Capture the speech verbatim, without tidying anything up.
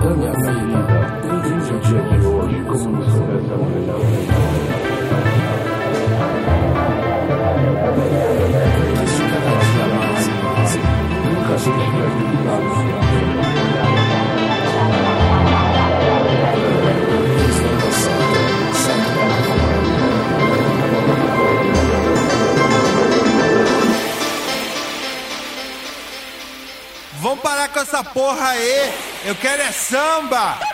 minha vida, entendi o dia de hoje como se soubesse amanhã. Mas de cada dia mais e mais, nunca estive aqui lá. Vamos parar com essa porra aí. Eu quero é samba.